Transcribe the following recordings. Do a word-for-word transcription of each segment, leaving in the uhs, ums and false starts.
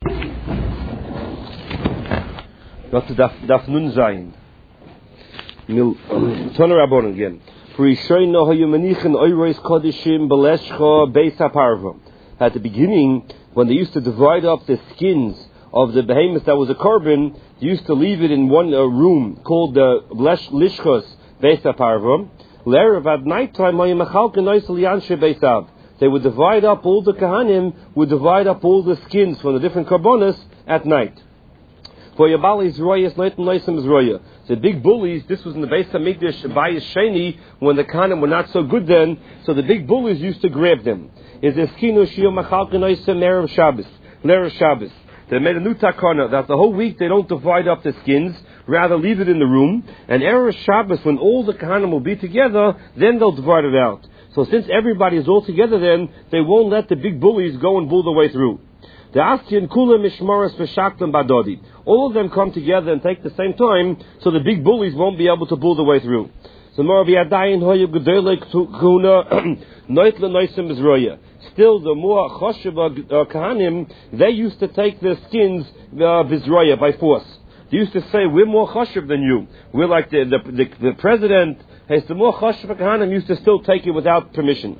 Not to daf, daf nun zayin. Mil turn around again. For Yishoino hayumanichen oirois kodishim beleshcha beis haparva. At the beginning, when they used to divide up the skins of the behemoth that was a korban, they used to leave it in one uh, room called the blesh lishchos beis haparva. L'erev at night time hayumachalken oisel yanshe beisav. They would divide up all the kahanim, would divide up all the skins from the different korbanos at night. For Yabali's royas, Leighton Leisim is roya. The big bullies, this was in the Beis HaMikdash, Bayis Sheni, when the kahanim were not so good then, so the big bullies used to grab them. Is the skinu shio machalken oisem erev Shabbos, l'erev Shabbos. They made a new takana that the whole week they don't divide up the skins, rather leave it in the room, and erev Shabbos, when all the kahanim will be together, then they'll divide it out. So since everybody is all together then, they won't let the big bullies go and bull their way through. The Astian Kula Mishmaras V'Shaklam Badodi. All of them come together and take the same time, so the big bullies won't be able to bull their way through. So more V'Yadayin Hoyev Gedolei Kuna Noit L'Noisim Izroya. Still, the more Choshev Kahanim, they used to take their skins V'Izroya by force. They used to say, we're more Choshev than you. We're like the, the, the, the president. Hey, the more Choshev Kahanim used to still take it without permission.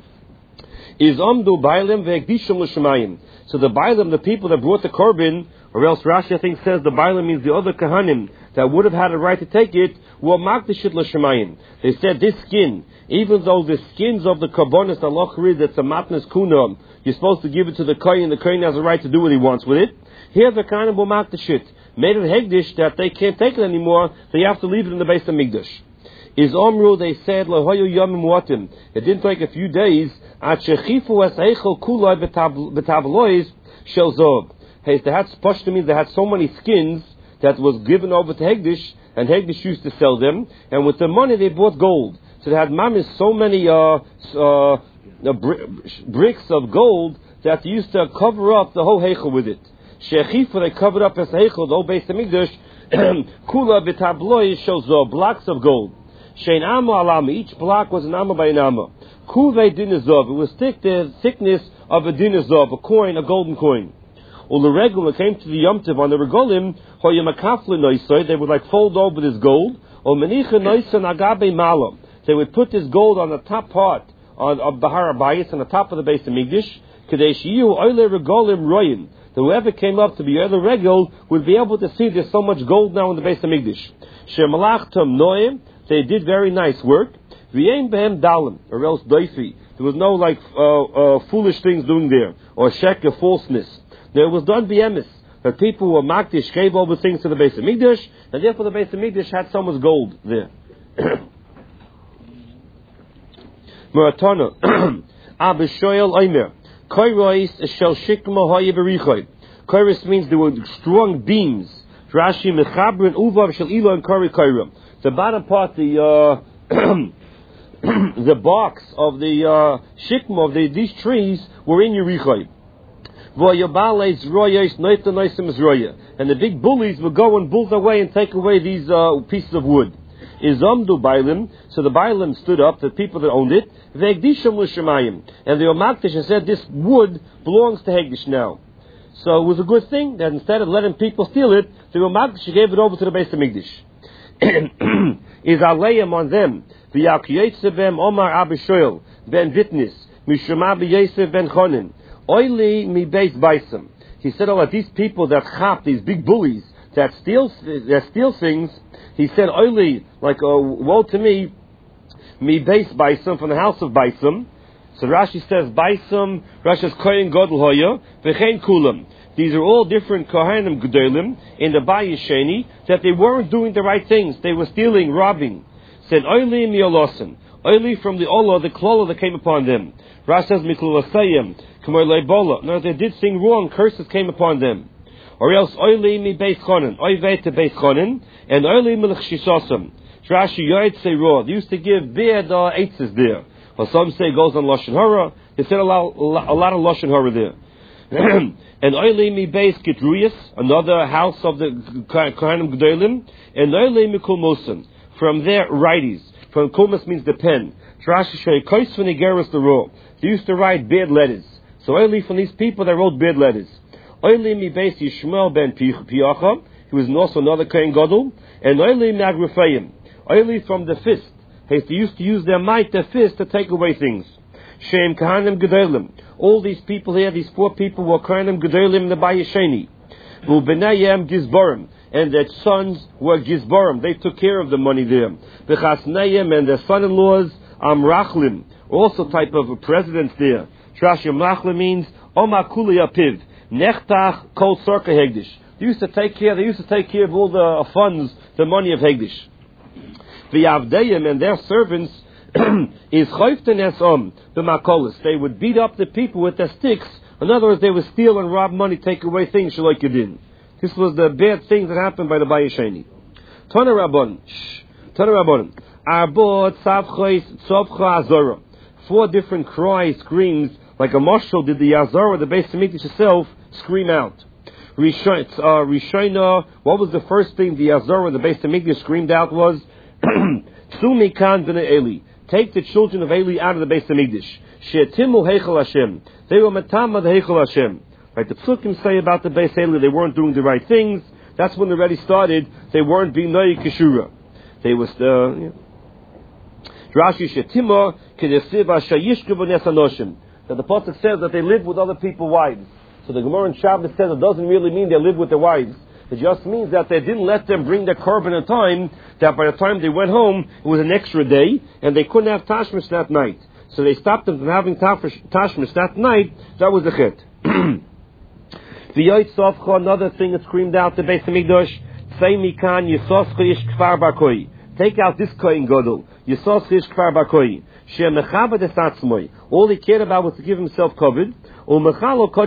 Is Amdu Bailim Ve'Ekdishim L'Shemayim. So the Bailim, the people that brought the korban, or else Rashi I think says the Bailim means the other kahanim that would have had a right to take it, were Magdashit L'Shemayim. They said this skin, even though the skins of the korbanos Allah read that's a matnas kuna, you're supposed to give it to the kohen, and the kohen has a right to do what he wants with it. Here the kahanim were Magdashit, made it hegdish that they can't take it anymore, they have to leave it in the Beis HaMikdash. Is Omru, they said, Lahoyu Yomim Watim. It didn't take a few days. At Shechifu es Eichel Kulai betablois shel Zob. Hey, they had supposed to mean they had so many skins that was given over to Hegdish, and Hegdish used to sell them, and with the money they bought gold. So they had mamis so many uh, uh, br- bricks of gold that they used to cover up the whole Heichel with it. Shechifu, they covered up as Heichel, the whole Beis HaMikdash, Kula betablois shel Zob, blocks of gold. Shein Amma Alama, each block was an Amma by an Amma. Kuvei dinazov, it was thick, the thickness of a dinazov, a coin, a golden coin. Uleregul, it came to the Yom Tov on the regolim, hoyamakafle noisoi, they would like fold over this gold, or menicha noisan agabe malam. They would put this gold on the top part on, of the Har HaBayis, on the top of the Beis HaMikdash, kadesh yihu oile regolim royin. That whoever came up to be oile regul would be able to see there's so much gold now in the Beis HaMikdash. Sher malachtam noim, they did very nice work. V'yein behem dalim, or else doifi. There was no like uh, uh, foolish things doing there, or shek of falseness. There was done b'emes. That people who were makdish gave over things to the Beis HaMikdash, and therefore the Beis HaMikdash had so much gold there. Maratona, Abishoyel Omer, Koirois shel shikma hoye berichoy. Koiros means there were strong beams. Rashi mechabrin uvav shel ilo and kori koirim. The bottom part, the uh, the barks of the uh, shikma of the, these trees were in Yericho. And the big bullies would go and bull away and take away these uh, pieces of wood. Izamdu Bailim, so the Bailim stood up, the people that owned it, and the Omakdish said this wood belongs to Hegdish now. So it was a good thing that instead of letting people steal it, the Omakdish gave it over to the Beis HaMikdash. Is aleim on them. V'yakiyetsebem Omar Abishoel ben Vitnis Mishma b'Yosef ben Chonin Oili mi beis baisam. He said, "Oh, these people that chap, these big bullies that steal that steal things." He said, "Oili, like uh, woe to me, mi beis baisam from the house of Baisam." So Rashi says, "Baisam." Rashi says, "Kohen Gadol hoya v'chein kulam." These are all different Kohanim Gedolim in the Bayis Sheni that they weren't doing the right things. They were stealing, robbing. Said, Oili miolosin. Oili from the Ola, the Klola that came upon them. Rash says, Miklulasayim, Kamar Leibola. No, they did thing wrong, curses came upon them. Or else, Oili mi Beis Chonin. Oive to Beis Chonin. And Oili milchshisosam. Rashi Yoed say raw. They used to give bad uh, eitzes there. Or some say it goes on Lashon Hara. They said a lot, a lot of Lashon Hara there. And Oili mi Beis Kitruyas, another house of the Kohanim Gedolim, and Oili mi Kulmosan, from their righties. From Kulmos means the pen. Rashi Shay Kois when he the raw. They used to write bad letters. So Oili from these people that wrote bad letters. Oili mi beis Yishmael ben Piacha, he was also another Kohen Gadol, and Oili mi Agrifayim, Oili from the fist. They used to use their might, their fist, to take away things. Shem Kahanim Gedolim. All these people here, these four people were Kahanim Gedolim in the Bayesheni. Ubenayim Gizborim. And their sons were Gizborim. They took care of the money there. Bechasnayim and their son-in-laws, Amrachlim. Also type of presidents there. Trash Amrachlim means Oma Kuli Apiv. Nechtach Kol Sorka Hegdish. They used to take care, they used to take care of all the uh, funds, the money of Hegdish. The Avdayim and their servants is Choiften Esom, the Makolis. They would beat up the people with their sticks. In other words, they would steal and rob money, take away things, Shalok Yedin. This was the bad things that happened by the Bayesheni. Tana Rabban. Tana Rabban. Arbo Tzavchois Tzavcha Azora. Four different cries, screams, like a marshal did the Azora, the Beis Hamikdash itself, scream out. Rishayna, what was the first thing the Azora, the Beis Hamikdash screamed out was, Tsumi kan b'nei Eli. Take the children of Eli out of the Beis Hamikdash. She'etimu heichel Hashem. They were matama the heichel Hashem. Right, the Psukim say about the Beis Eli, they weren't doing the right things. That's when they already started. They weren't being noy kishura. They was uh, yeah. Rashi she'timu kedesiv ashayishku b'nes anoshim. That the pasuk says that they lived with other people's wives. So the Gemara in Shabbos says it doesn't really mean they lived with their wives. It just means that they didn't let them bring their korban in time, that by the time they went home, it was an extra day, and they couldn't have tashmish that night. So they stopped them from having tashmish that night. That was the chit. The Yoitz Sofcha, another thing that screamed out the Beis Hamikdash, Tzei mikan Yisoscha ish kfar bakoi. Take out this Kohen Gadol. Yisoscha ish kfar bakoi. She mechabed es atzmoi. All he cared about was to give himself covered. And he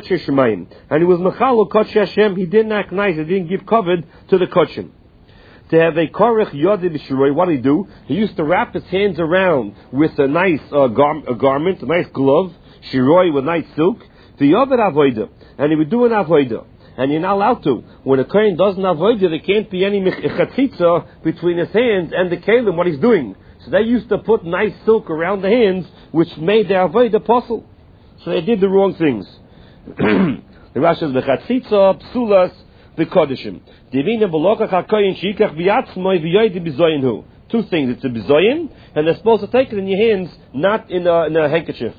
was Mechalo Kodesh Hashem. He didn't act nice. He didn't give covered to the Kodshim. To have a Korech Yodeh B'Shiroi, what did he do? He used to wrap his hands around with a nice uh, gar- a garment, a nice glove, Shiroi with nice silk. The Yoved Avodah, and he would do an Avodah. And you're not allowed to. When a Kohen does an Avodah, there can't be any Chatzitza between his hands and the Kelim, what he's doing. So they used to put nice silk around the hands, which made the Avodah possible. So they did the wrong things. The Rashi says, "Bechatzitza psulas v'kodeshim." Divina b'lokach hakoyin sheikach b'yatzmoi v'yoydi b'zoyinhu. Two things: it's a b'zoyin, and they're supposed to take it in your hands, not in a, in a handkerchief.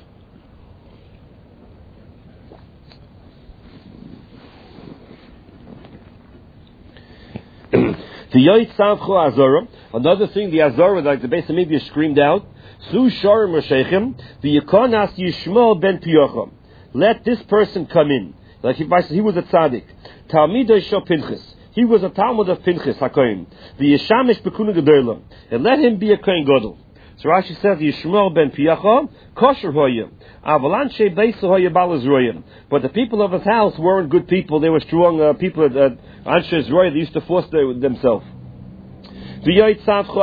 The yoyt savcho azora. Another thing, the azora, like the Beis Hamikdash screamed out. Su shorim r'sheichem v'yikonas Yishmael ben Piacha. Let this person come in. Like if I said he was a tzaddik. Talmidei shel Pinchas. He was a Talmud of Pinchas HaKohen. V'yishamish b'kuna gedolah. And let him be a Kohen Gadol. So Rashi says Yishmael ben Piacha kosher hoya. Avalanshe beisu hoya balaz royim. But the people of his house weren't good people. They were strong uh, people that Anshe Zroya, they used to force their, themselves. Then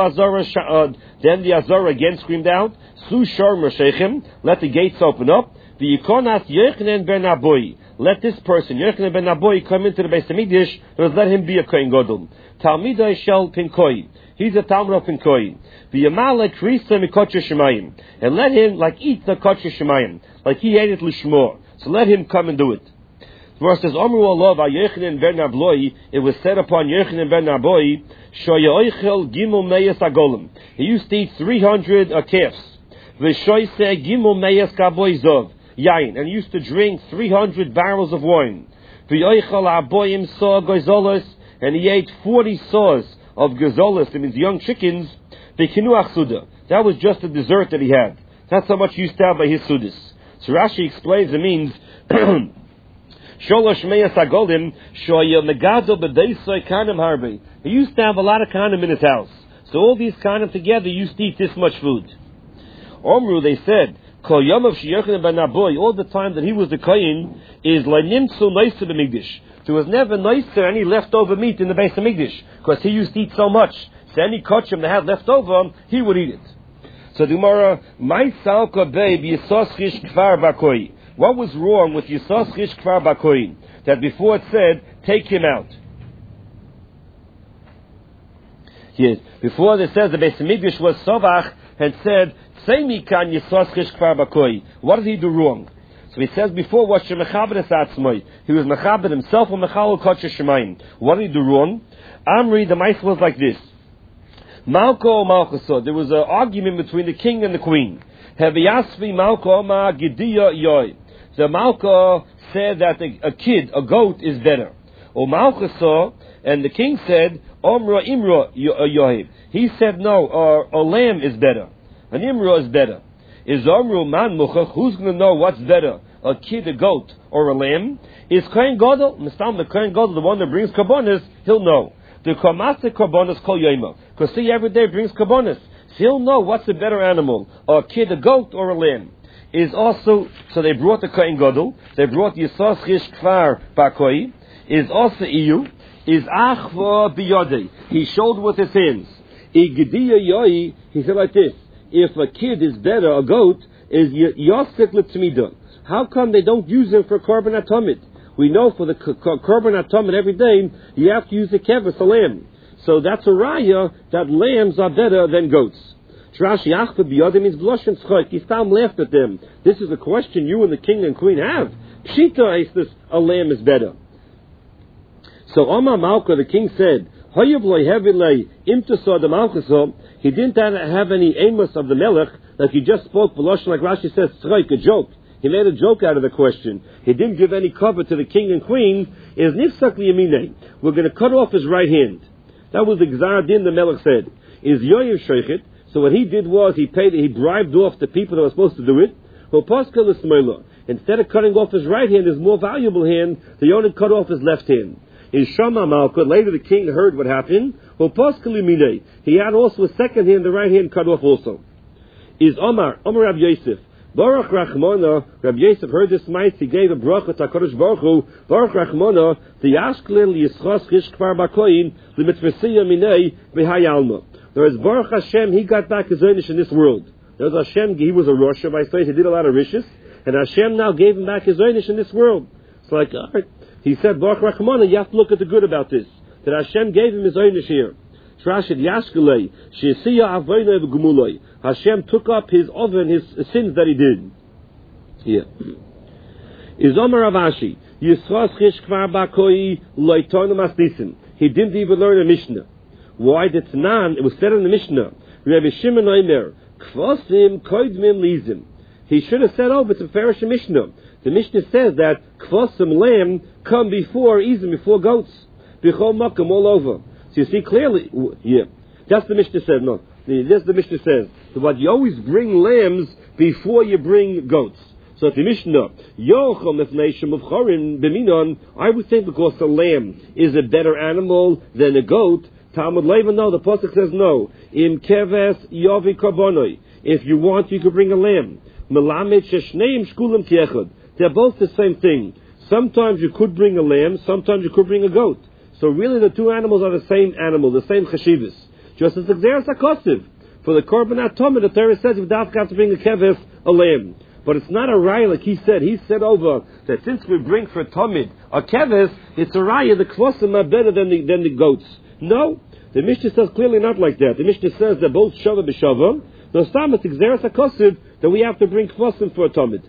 the Azara again screamed out, Su Shor Meshechem, let the gates open up. The Yikonas Yochanan ben Aboi, let this person, Yochanan ben Aboi, come into the Beis Hamikdash, and let him be a Kohen Gadol. Talmidai shel Pinkoi, he's a Talmud of Pinkoi. The Yamalek Risa Mikotche Shemayim, and let him, like, eat the Kotche Shemayim, like he ate it Lishmor. So let him come and do it. The verse says, Omru Allah va Yochanan ben Abloi, it was said upon Yochanan ben Aboi, Shoyoichel Gimel Meyes Agolim. He used to eat three hundred uh, calves. V'shoyse Gimel Meyes Kaboi Zov, Yain, and he used to drink three hundred barrels of wine. V'yoichel Aboyim Saw Goizolos, and he ate forty saws of Goizolos, that means young chickens. V'kinuach Suda, that was just the dessert that he had. That's how much he used to have by his Sudis. So Rashi explains it means, Sholosh Meyas Agolim, Shoya Megado B'deisoi Kanim Harbe. He used to have a lot of kanim in his house. So all these kanim together used to eat this much food. Omru, they said, Kol Yomav Sheyochanan ben Aboi, all the time that he was the Kohen, is Leinimtzu Noiser B'migdish. There was never Noiser any leftover meat in the Beis Hamikdash, because he used to eat so much. So any kachim that had left over, he would eat it. So the Gemara, My Salka Beib Yisoschish Kfar Bakoi. What was wrong with Yisoschish Kfar Bakoi? That before it said, take him out. Yes. Before it says the Beis Hamikdash was Sovach and said, Tzei mikan Yisoschish Kfar Bakoi. What did he do wrong? So he says before was Shemechaber Esatzmai. He was Mechaber himself or Mechal Kodesh Shemayim. What did he do wrong? Amri, the mice was like this. Malko or Malchusah. There was an argument between the king and the queen. Heviasvi Malko Ma Gidiya Yoy. The Malko said that a, a kid, a goat, is better. Or Malchusah, and the king said, Omra Imra Yohib. He said no, or a lamb is better. An Imra is better. Is Omru Man Muchach, who's going to know what's better? A kid, a goat, or a lamb? Is Kohen Gadol, Mistam, the Kohen Gadol, the one that brings Karbonis, he'll know. The Kamasa Karbonis Kol Yoma. Because see, every day brings Karbonis. So he'll know what's the better animal, a kid, a goat, or a lamb. Is also, so they brought the Kohen Gadol, they brought Yisas Chish Kfar Bakoi, is also Iyu, is Achva Biyodei. He showed with his hands. Igdiya Yoi, he said like this, if a kid is better, a goat, is Yosek L'Tzmida. How come they don't use him for Korban Atomid? We know for the Korban Atomid every day, you have to use the kevis, a lamb. So that's a raya that lambs are better than goats. Trashi Achva Biyodei means blush and schok. He Stam laughed at them. This is a question you and the king and queen have. Pshita is this, a lamb is better. So Omar Malka, the king said, he didn't have any amos of the melech, like he just spoke, like Rashi says, a joke. He made a joke out of the question. He didn't give any cover to the king and queen. Is nifsak liyamine. We're going to cut off his right hand. That was the Gzar Din the melech said. Is yoyev sheichet. So what he did was he paid, he bribed off the people that were supposed to do it. Instead of cutting off his right hand, his more valuable hand, they only cut off his left hand. In Shama Malka, later the king heard what happened. He had also a second hand, the right hand cut off also. Is Omar, Omar Rab Yosef. Baruch Rachmona, Rab Yosef heard this mice, he gave a bracha to HaKadosh Baruch Hu, Baruch Rachmona, the Yashklil Yischos Chish Kfar Bakoyin, the Mitzvesiya Minei, V'hayalma. There is Baruch Hashem, he got back his earnish in this world. There was Hashem, he was a Rosh, by say, he did a lot of riches, and Hashem now gave him back his earnish in this world. It's like, all right. He said, Baruch Rachmana, you have to look at the good about this. That Hashem gave him his earnish here. Trashid Yashkelei, Shesiya Avoynei V'Gumuloi. Hashem took up his oven, his sins that he did. Here. Is Omer Avashi, Yisros Chish Kvar Bakoi Loitonu Masnisim. He didn't even learn a Mishnah. Why? The Tanan, it was said in the Mishnah, Rabbi Shimon Omer, Kvosim Koidmim Lizim. He should have said, oh, but it's a Farish Mishnah. The Mishnah says that Kvosim lamb come before Izim, before goats. Bechol Makam, all over. So you see clearly, yeah, that's the Mishnah says, no. That's the Mishnah says. But you always bring lambs before you bring goats. So the Mishnah, Yochom Efnei of Chorin Beminon, I would think because the lamb is a better animal than a goat. Talmud Leva, no, the Pasuk says no. Im Keves Yovi Karbonoi. If you want, you could bring a lamb. Melamed Sheshneim Shkulim Kiechad. They're both the same thing. Sometimes you could bring a lamb, sometimes you could bring a goat. So really the two animals are the same animal, the same chashivas. Just as the Gzeres HaKosiv. For the Korban Atomid, the Torah says you've got to bring a keves, a lamb. But it's not a raya like he said. He said over that since we bring for Tomid a keves, it's a raya, the kvosim are better than the, than the goats. No, the Mishnah says clearly not like that. The Mishnah says they're both shava b'shava. No, stam it's Gzeres HaKosiv that we have to bring kvosim for a Tomid.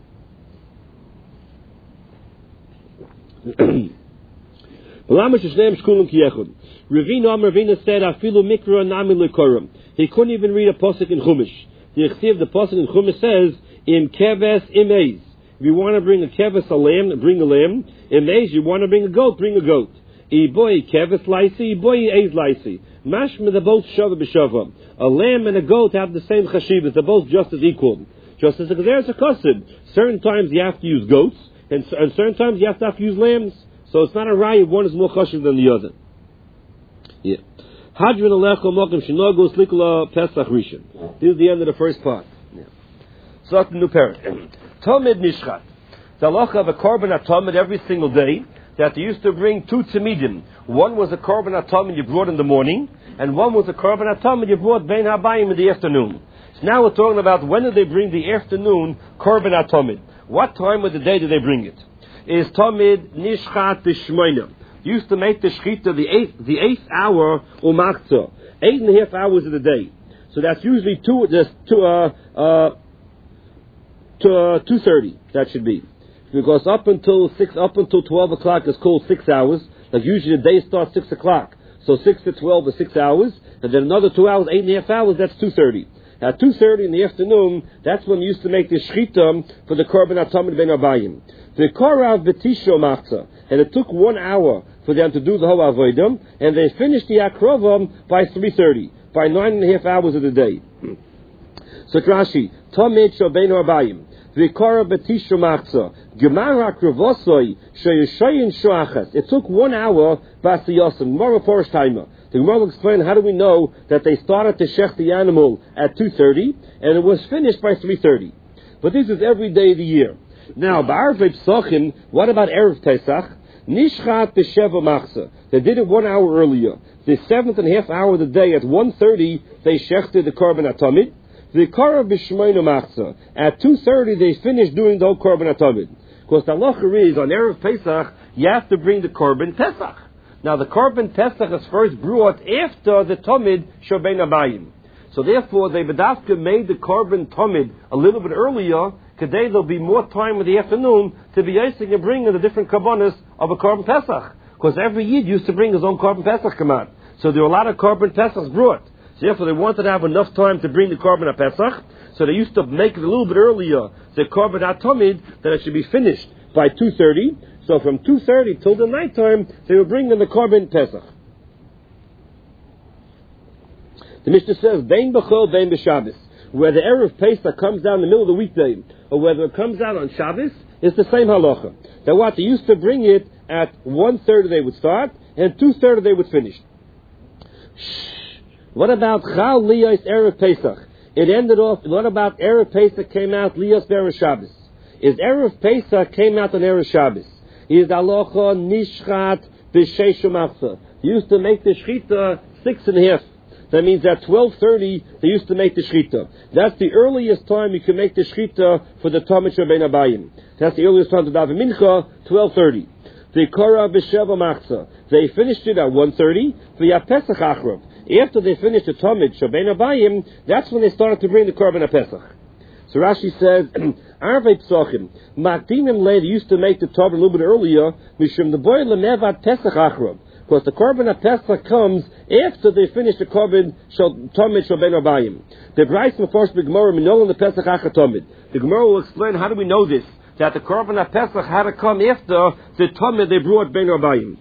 Ravina Ravina said, "Afilu mikra nami lekorim." He couldn't even read a pasuk in Chumash. The Yechsiv, the pasuk in Chumash says, "Im keves imeis." If you want to bring a keves, a lamb, bring a lamb. Imeis, you want to bring a goat, bring a goat. Iboy keves laisi, iboy eis laisi. Mashma, they're both shava b'shava. A lamb and a goat have the same chashivas. They're both just as equal. Just as there's a kosid. Certain times you have to use goats, and, and certain times you have to, have to use lambs. So it's not a raya, one is more chashiv than the other. Yeah. Hadron Alecho Mokim Shinogu Slikula Pesach Rishon. This is the end of the first part. Yeah. So that's the new parent. Tomid Nishchat. The halacha of a korban atomid every single day, that they used to bring two tamidim. One was a korban atomid you brought in the morning, and one was a korban atomid you brought bein habayim in the afternoon. So now we're talking about when did they bring the afternoon korban atomid? What time of the day did they bring it? Is Tomid Nishchat B'Shmoina. Used to make the Shechita the eighth, the eighth hour Umachza. Eight and a half hours of the day. So that's usually two, just two, uh, uh, to, uh, two thirty. That should be. because up until six, up until twelve o'clock is called six hours. Like usually the day starts six o'clock, so six to twelve is six hours, and then another two hours, eight and a half hours. That's two thirty. At two thirty in the afternoon, that's when we used to make the shchita for the korban atamid ben abayim. The korav betisho machza, and it took one hour for them to do the whole avodah, and they finished the akrovam by three thirty, by nine and a half hours of the day. So Rashi, tamid shobein abayim, the korav betisho machza, gemar akrovosoi sheyushayin shoachas. It took one hour basiyosim, more first timer. The Gemara will explain how do we know that they started to shech the animal at two thirty and it was finished by three thirty. But this is every day of the year. Now, ba'arvei psachim, what about Erev Pesach? Nishchat b'sheva machsa. They did it one hour earlier. The seventh and a half hour of the day at one thirty, they shechted the korban atamid. The korban b'shmeina machsa. At two thirty, they finished doing the whole korban atamid. Because the halacha is, on Erev Pesach, you have to bring the korban Pesach. Now, the korban Pesach is first brought after the Tomid Shobein Abayim. So, therefore, they Bedavka made the korban Tomid a little bit earlier. Today, there'll be more time in the afternoon to be asking and bringing the different korbanos of a korban Pesach. Because every Yid used to bring his own korban Pesach command. So, there were a lot of korban Pesachs brought. So, therefore, they wanted to have enough time to bring the korban Pesach. So, they used to make it a little bit earlier, the korban Atomid, that it should be finished by two thirty. So from two thirty till the nighttime, they were bringing the korban Pesach. The Mishnah says, Bein b'chol, bein b'Shabbos. Whether Erev Pesach comes down in the middle of the weekday, or whether it comes out on Shabbos, it's the same halacha. That what they used to bring it at one thirty they would start, and two thirty they would finish. Shh. What about Chal Liyos Erev Pesach? It ended off, what about Erev Pesach came out Liyos Erev Shabbos? Is Erev Pesach came out on Erev Shabbos? Is alocha nishchat b'sheishu machsa. They used to make the shchita six and a half. That means at twelve thirty they used to make the shchita. That's the earliest time you can make the shchita for the Tomid Shobein Abayim. That's the earliest time to daven mincha, twelve thirty. The korah b'sheva machsa. They finished it at one thirty. The Pesach achrav. After they finished the Tomid Shobein Abayim, that's when they started to bring the korban Pesach. So Rashi says, Arvei Psochim, Makdimim Le, they used to make the Torah a little bit earlier, Mishum the boy Lemevat Pesach Achrav, because the Korban Pesach comes after they finish the Korban Tomid Shobein Abayim. The Bryce Meforsh B'Gemara Minol the Pesach Achatomid. The Gemara will explain how do we know this, that the Korban Pesach had to come after the Tomid they brought Ben Abayim.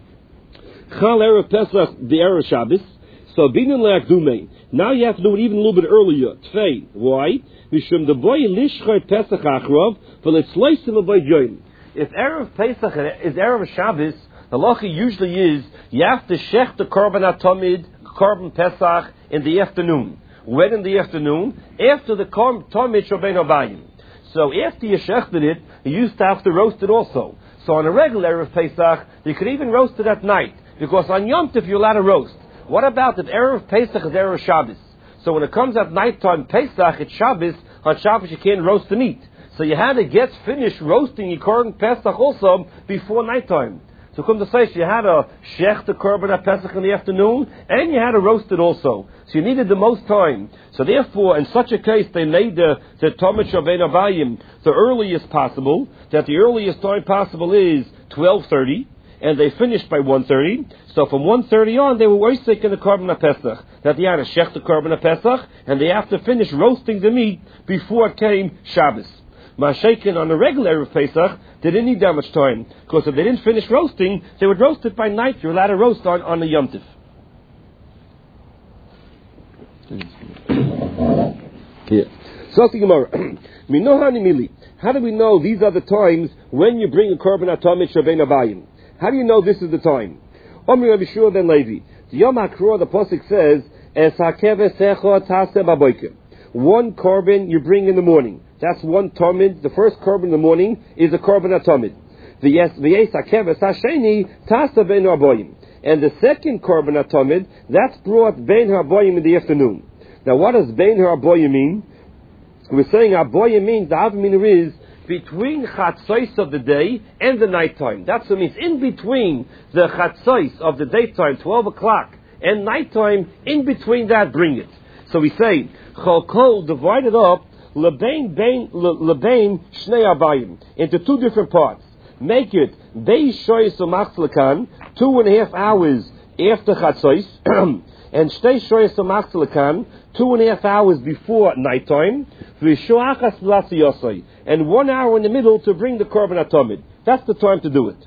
Chal Erev Pesach, the Erev Shabbos. So Binun Le'akdumei. Now you have to do it even a little bit earlier. Tvei. Why? Mishum the boy lishchay Pesach achrov, but it's leisim by join. If Erev Pesach is Erev Shabbos, the halacha usually is you have to shech the korban atomid, korban Pesach in the afternoon. When in the afternoon? After the korban tomid shobein abayim. So after you shechted it, you used to have to roast it also. So on a regular Erev Pesach, you could even roast it at night, because on Yom Tov you're allowed to roast. What about if Erev Pesach is Erev Shabbos? So when it comes at nighttime, Pesach, it's Shabbos. On Shabbos, you can't roast the meat. So you had to get finished roasting your korban Pesach also before nighttime. So come to say, so you had to shech the korban Pesach in the afternoon, and you had to roast it also. So you needed the most time. So therefore, in such a case, they made the the Tomid Shobein Abayim the earliest possible. That the earliest time possible is twelve thirty. And they finished by one thirty. So from one thirty on, they were oisik in the korban Pesach. That they had to shech the korban Pesach, and they have to finish roasting the meat before it came Shabbos. Mashaken on the regular Pesach, they didn't need that much time, because if they didn't finish roasting, they would roast it by night. You're allowed to roast on, on the Yom Tiv. Yeah. So the Gemara, Minohani Mili. How do we know these are the times when you bring a korban atomid shobein abayim? How do you know this is the time? Omri Rabbi Shua ben Levi. The Yom HaKrua, the Pasuk says, Es hakeves echo taseh baboiker. One korban you bring in the morning. That's one tomid. The first korban in the morning is a korban atomid. V'yes hakeves hasheni taseh ben haboyim. And the second korban atomid, that's brought ben haboyim in the afternoon. Now what does ben haboyim mean? We're saying haboyim means, the Avminir is, between chatzos of the day and the nighttime. That's what it means. In between the chatzos of the daytime, twelve o'clock, and nighttime, in between that, bring it. So we say, cholkol divided up, lebein bein lebein shnei abayim, into two different parts. Make it beis shoyes umachzelekan, two and a half hours after chatzos, and shtei shoyes umachzelekan, two and a half hours before nighttime, v'shoachas l'asiyosai, and one hour in the middle to bring the korban atomid. That's the time to do it.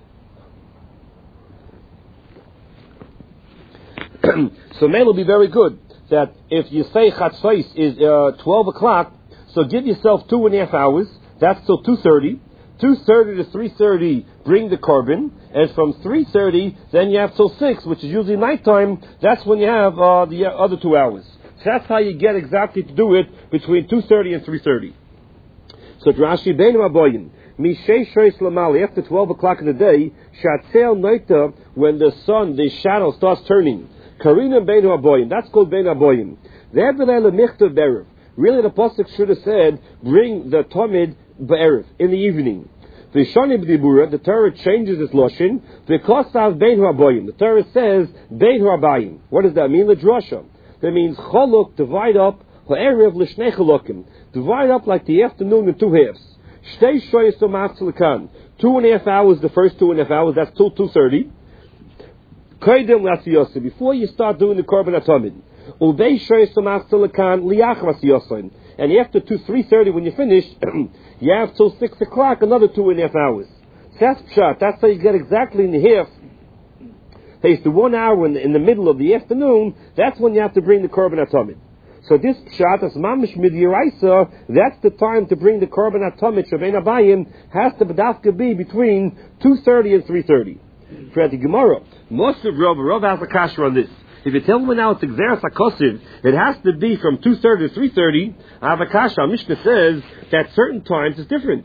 So may will be very good that if you say chatzos is uh, twelve o'clock, so give yourself two and a half hours. That's till two thirty. Two thirty to three thirty, bring the korban, and from three thirty, then you have till six, which is usually nighttime. That's when you have uh, the other two hours. So that's how you get exactly to do it between two thirty and three thirty. So Rashi Beinu Aboyin. After twelve o'clock in the day, Shatzel Noita, when the sun, the shadow starts turning. Karina Beinu Aboyin. That's called Beinu Aboyin. Really, the pasuk should have said, bring the Tomid Be'erev, in the evening. The Shani B'dibura, the Torah changes its loshin, because of Bein Ha'abayim. The Torah says, Bein Ha'abayim. What does that mean? The drasha. That means Cholok, divide up, Ha'erev l'shnei cholokim. Divide up like the afternoon in two halves. Shtei shoyes umachzelekan. Two and a half hours, the first two and a half hours, that's till two thirty. Koydem l'asiyoseh, before you start doing the korban atomid. Ubei shoyes umachzelekan liach l'asiyoseh. And after two, three thirty, when you finish, you have till six o'clock, another two and a half hours. So that's pshat. That's how you get exactly in the half. There's the one hour in the, in the middle of the afternoon. That's when you have to bring the korban atomid. So this pshat, as mamish midiraisa, that's the time to bring the korban atomid. Shabein abayim has to bedafka be between two thirty and three thirty. For the Gemara, most of Rav, Rav has a kasher on this. If you tell me now it's Xeris HaKosiv, it has to be from two thirty to three thirty. Avakasha, Mishnah says that certain times is different.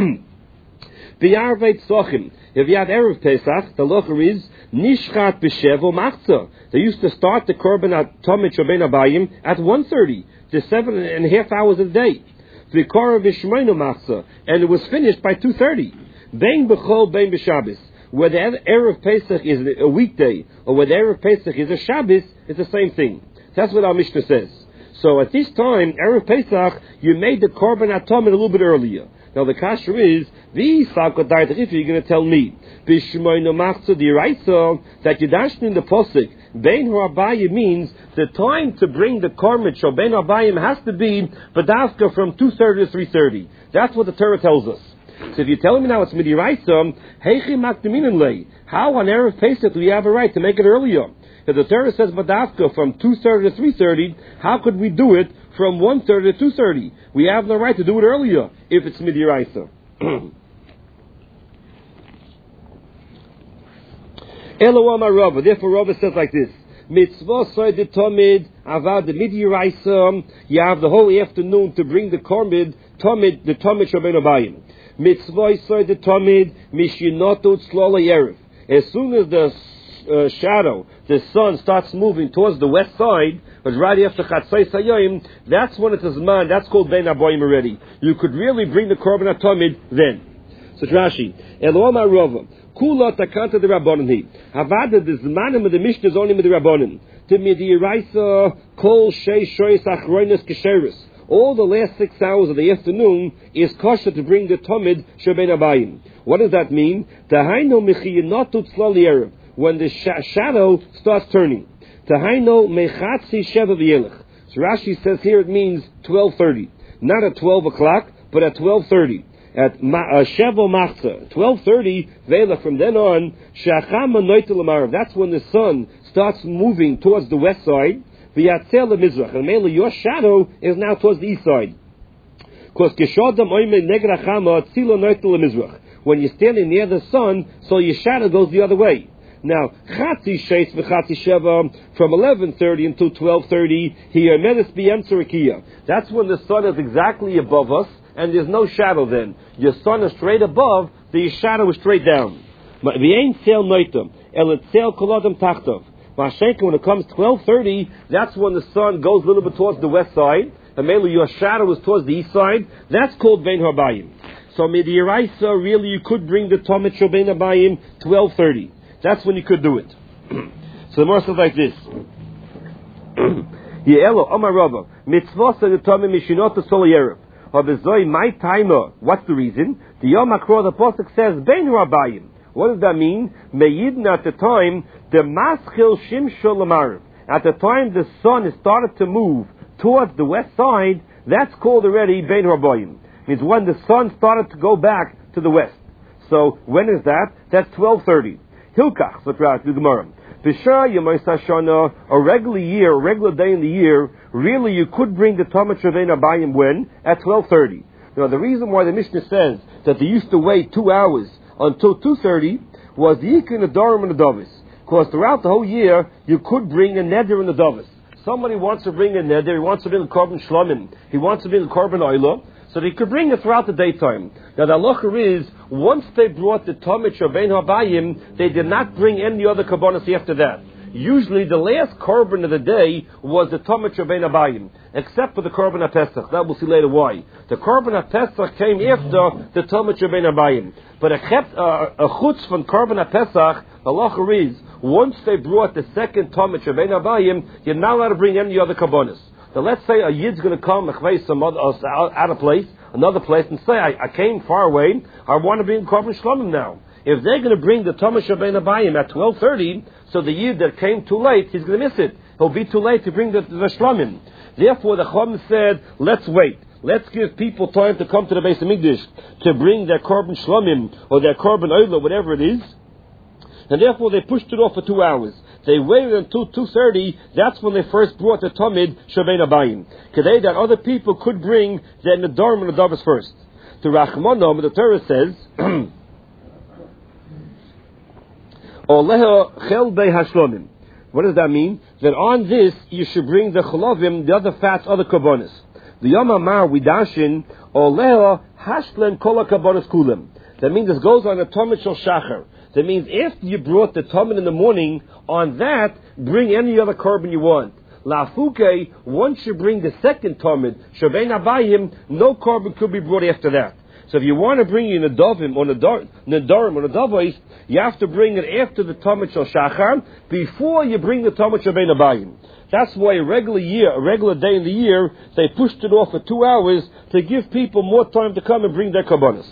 If you have Erev Pesach, the locher is Nishchat B'Shevo Machza. They used to start the Korban Atomid Shabein Abayim at one thirty, to seven and a half hours a day. V'Korah B'Shmeinu Machza, and it was finished by two thirty. Bein B'Chol, Bein B'Shabbos. Whether Erev Pesach is a weekday or whether Erev Pesach is a Shabbos, it's the same thing. That's what our Mishnah says. So at this time, Erev Pesach, you made the Korban Atomid a little bit earlier. Now the kasher is, you're going to tell me, that you dashed in the posik, Bein Ha'abayim means the time to bring the Korban Shabein Abayim has to be Badavka from two thirty to three thirty. That's what the Torah tells us. So if you tell me now it's midiraisa, heichi makdeminin lei. How on Erev Pesach do we have a right to make it earlier? If the Torah says badafka from two thirty to three thirty, how could we do it from one thirty to two thirty? We have no right to do it earlier if it's midiraisa. Elo amar Rava. Therefore Rava says like this. Mitzvah soid tomid avad the midiraisa. You have the whole afternoon to bring the korban tomid, the tomid shabein abayim. Mitzvah soid the tomid mishinotu tzlola yerev. As soon as the uh, shadow, the sun starts moving towards the west side, but right after Chatzos Hayoim, that's when it is man. That's called Bein Abayim already. You could really bring the korban atomid then. So Rashi, Elohim Arova, Kula Takanta the Rabbanon he. Havada the Zmanim of the Mishnah is only with the Rabbanon. To Midiraisa Kol Shei Shoyes Achroinus Kesheris. All the last six hours of the afternoon is kosher to bring the Tomid Shabein Abayim. What does that mean? Tahaino Mechiyinatu Tzlal Yerev. When the sh- shadow starts turning. Tahaino Mechatzi Sheva V'yelech. So Rashi says here it means twelve thirty. Not at twelve o'clock, but at twelve thirty. At Shevo Machza. twelve thirty, Vela, from then on, Shachama Noitel Amarav. That's when the sun starts moving towards the west side. V'yatzel Mizrach. And mainly your shadow is now towards the east side. Because Keshodam Oime Negrachama Tzilo Noitel Mizrach. When you're standing near the sun, so your shadow goes the other way. Now, Chatzi Sheis v'Chatzi Sheva, from eleven thirty until twelve thirty, here Menes B'Yem Tzorikia. That's when the sun is exactly above us, and there's no shadow then. Your sun is straight above, the shadow is straight down. V'Ein Tzel Noitam, El Tzel Kolodam Tachtov. Mashenka, when it comes twelve thirty, that's when the sun goes a little bit towards the west side, and mainly your shadow is towards the east side. That's called Bein Ha'abayim. So Midiraisa, really you could bring the Tomid Shabein Abayim twelve thirty. That's when you could do it. So the more says like this. Ye'elo, Omar Rava, mitzvah the Tomid Mishinot Tzol Yerev. Habezoi my timer. What's the reason? The Yom HaKror, the Pasuk says, Bein Rabayim. What does that mean? Meyidin at the time, the Maschil Shimshul Lamar. At the time the sun has started to move towards the west side, that's called already Bein Rabayim. Means when the sun started to go back to the west. So when is that? That's twelve thirty. Hilkach, so throughout the Gemara. B'shar Yemais Hashana, a regular year, a regular day in the year, really you could bring the Talmud Shavei Nabayim when? At twelve thirty. Now the reason why the Mishnah says that they used to wait two hours until two thirty was the Yikun, the Darim, and the Davis. Because throughout the whole year, you could bring a Neder and a Davis. Somebody wants to bring a Neder, he wants to bring a Korban Shlomim, he wants to bring a Korban Oila, so they could bring it throughout the daytime. Now the halacha is, once they brought the Talmud Shavei Nabayim, they did not bring any other Kabbanas after that. Usually the last Korban of the day was the Talmud Shavei Nabayim, except for the Korban HaPesach. That we'll see later why. The Korban HaPesach came after the Talmud Shavei Nabayim. But a, uh, a chutz from Korban HaPesach, the halacha is, once they brought the second Talmud Shavei Nabayim, you're not allowed to bring any other Kabbanas. So let's say a Yid's going to come some other, uh, out of place, another place, and say, I, I came far away, I want to bring Korban Shlomim now. If they're going to bring the Talmud Shavei Nabayim at twelve thirty, so the Yid that came too late, he's going to miss it. He'll be too late to bring the, the Shlomim. Therefore, the Chum said, let's wait. Let's give people time to come to the Beis HaMikdash to bring their Korban Shlomim or their Korban Oila, whatever it is. And therefore, they pushed it off for two hours. They waited until two thirty. That's when they first brought the Talmud Shavei Nabayim. Today, that other people could bring their Nedarim and Nedavos first. The Rachmanom, the Torah says, Oleha Chelbei Hashlomim. What does that mean? That on this, you should bring the Cholovim, the other fats, other Kabbonis. The Yom HaMar, we dashin, Oleha Hashlen Kol HaKabbonis Kulim. That means this goes on the Talmud Shel Shachar. That means after you brought the Talmud in the morning, on that, bring any other korban you want. Lafuke, once you bring the second Talmud, Shavei Nabayim, no korban could be brought after that. So if you want to bring in a Dovim or Nedarim or Nedavos, you have to bring it after the Talmud Shel Shachar, before you bring the Talmud Shavei Nabayim. That's why a regular year, a regular day in the year, they pushed it off for two hours to give people more time to come and bring their Kabbanas.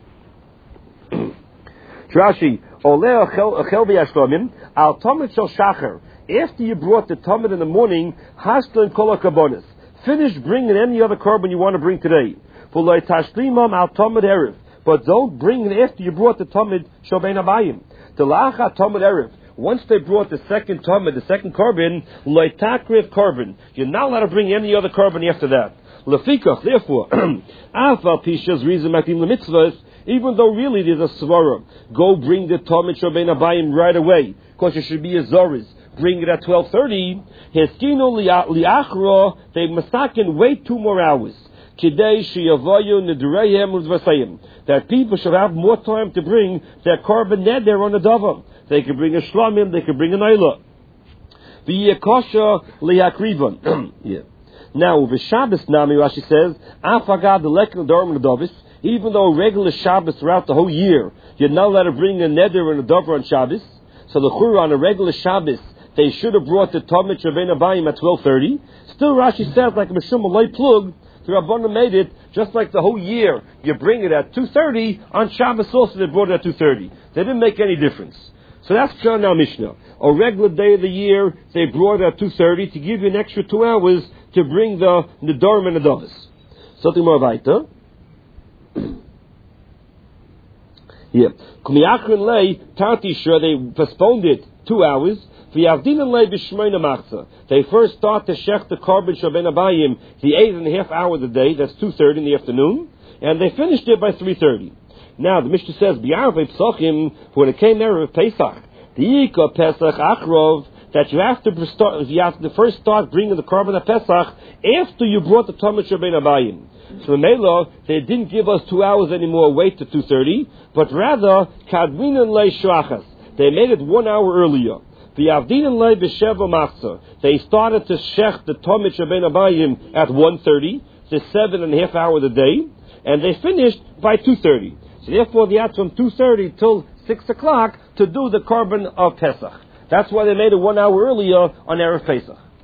Rashi, Oleh Achel B'Yashlamim, Al Talmud Shel Shachar. After you brought the Talmud in the morning, Haslan Kol HaKabbonis. Finish bringing any other korban you want to bring today. V'lo Tashlimam Al Talmud Erev. But don't bring it after you brought the Talmud Shavei Nabayim. T'lacha Talmud Erev. Once they brought the second Talmud, the second korban, Lo Takriv korban. You're not allowed to bring any other korban after that. Lefikach, therefore, Afal Pisha's reason Makim Lemitzvahs. Even though really there's a svara, go bring the Talmud Shavei Nabayim right away, because it should be a Zoris. Bring it at twelve thirty. Heskino liachra, they masakin wait two more hours. Kidei sheyavayu nedureihem u'zvasayim. That people should have more time to bring their korban neder on the davar. They can bring a shlamim, they can bring an ayla. V'yekosha liakrivan. Yeah. Now, with Shabbos Nami, Rashi says, Afagad the lekin dorm nedavis. Even though regular Shabbos throughout the whole year, you're not allowed to bring a neder and a davar on Shabbos. So the chura on a regular Shabbos, they should have brought the Talmud Shavei Nabayim at twelve thirty. Still, Rashi says, like Meshum Malay Plug, the Rabbanan made it, just like the whole year, you bring it at two thirty, on Shabbos also they brought it at two thirty. They didn't make any difference. So that's Pshat now Mishnah. A regular day of the year, they brought it at two thirty to give you an extra two hours to bring the Nedarim and the Davos. Something more weiter. Yeah. Kumiyachrin lay Tartisha, they postponed it two hours. V'yavdin lay b'shmeina machza. They first start to shech the korban Shavei Nabayim the eight and a half hour of the day. That's two thirty in the afternoon, and they finished it by three thirty. Now the Mishnah says b'yarvei psachim when it came there of Pesach, the Yika Pesach Achrov, that you have to start. You have to first start bringing the korban of Pesach after you brought the Talmud Shavei Nabayim. So in Mela, they didn't give us two hours anymore, wait to two thirty, but rather, Kadminan lei Shrachas. They made it one hour earlier. V'yavdinan lei b'sheva machzah. They started to shech the Talmud Shavei Nabayim at one thirty, the seven and a half hour of the day, and they finished by two thirty. So therefore, they had from two thirty till six o'clock to do the korban of Pesach. That's why they made it one hour earlier on Erev Pesach.